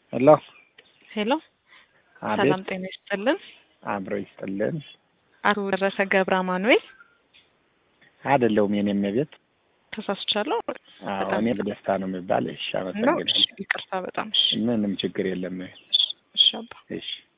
ሄሎ ሄሎ አቤት። ሰላም ጤና ይስጥልን። አብሮ ይስጥልን። አቶ ደረሰ ገብረ አማኑኤል አይደለሁም የኔም ቤት ተሳስቻለሁ። እኔ በደስታ ነው የሚባል። እሺ አመሰግናለሁ። ይቅርታ በጣም እሺ። ምንም ችግር የለም። እሺ አባ እሺ